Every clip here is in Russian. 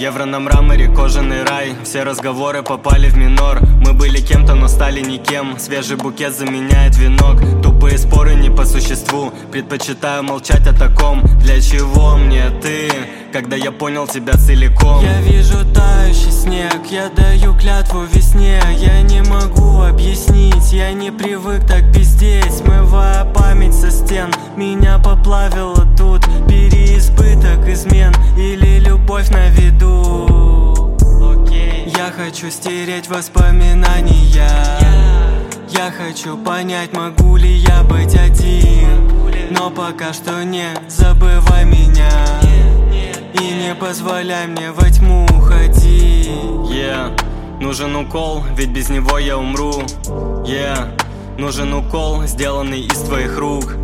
Евро на мраморе, кожаный рай. Все разговоры попали в минор. Мы были кем-то, но стали никем. Свежий букет заменяет венок. Тупые споры не по существу. Предпочитаю молчать о таком. Для чего мне ты, когда я понял тебя целиком? Я вижу тающий снег, я даю клятву весне. Я не могу объяснить, я не привык так пиздеть. Смывая память со стен, меня поплавило тут. Переизбыток измен или любовь на виду. Я хочу стереть воспоминания. Я хочу понять, могу ли я быть один. Но пока что не забывай меня и не позволяй мне во тьму ходить. Нужен укол, ведь без него я умру. Нужен укол, сделанный из твоих рук.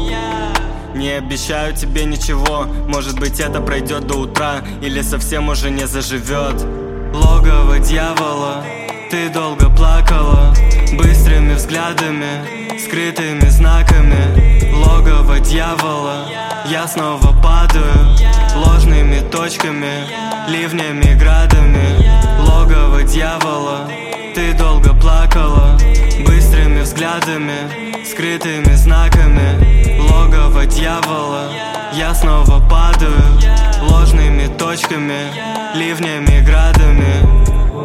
Не обещаю тебе ничего, может быть это пройдет до утра или совсем уже не заживет. Логово дьявола, ты долго плакала. Быстрыми взглядами, скрытыми знаками. Логово дьявола, я снова падаю. Ложными точками, ливнями, градами. Логово дьявола, ты долго плакала. Быстрыми взглядами, скрытыми знаками. Логово дьявола, я снова падаю. Ложными точками, ливнями, градами.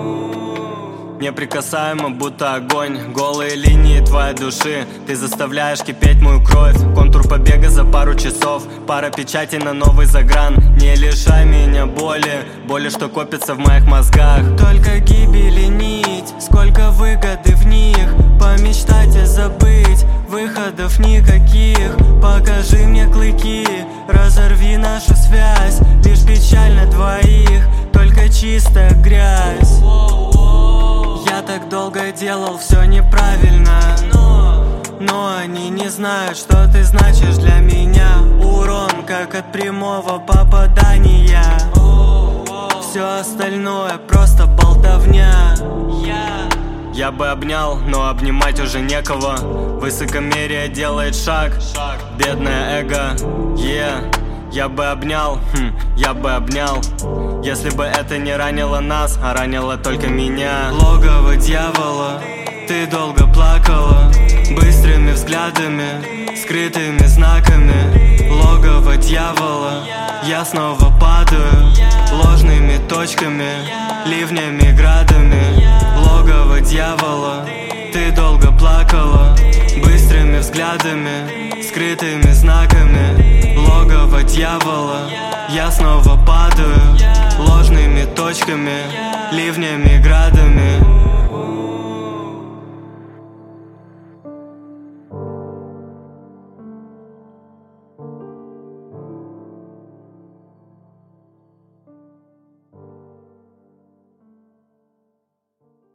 Неприкасаемо, будто огонь. Голые линии твоей души. Ты заставляешь кипеть мою кровь. Контур побега за пару часов. Пара печатей на новый загран. Не лишай меня боли, боли, что копится в моих мозгах. Только гибели нить, сколько выгоды в них. Помечтать и забыть, выходов никаких. Покажи мне клыки, разорви нашу связь. Лишь печаль на двоих, только чистая грязь. Я так долго делал все неправильно, но они не знают, что ты значишь для меня. Урон, как от прямого попадания. Все остальное просто болтовня. Я бы обнял, но обнимать уже некого. Высокомерие делает шаг, бедное эго. Я бы обнял, я бы обнял. Если бы это не ранило нас, а ранило только меня. Логово дьявола, ты долго плакала. Быстрыми взглядами, скрытыми знаками. Логово дьявола, я снова падаю. Ложными точками, ливнями, градами. Логово дьявола, ты долго плакала. Быстрыми взглядами, скрытыми знаками. Логово дьявола, я снова падаю. Ложными точками, ливнями, градами.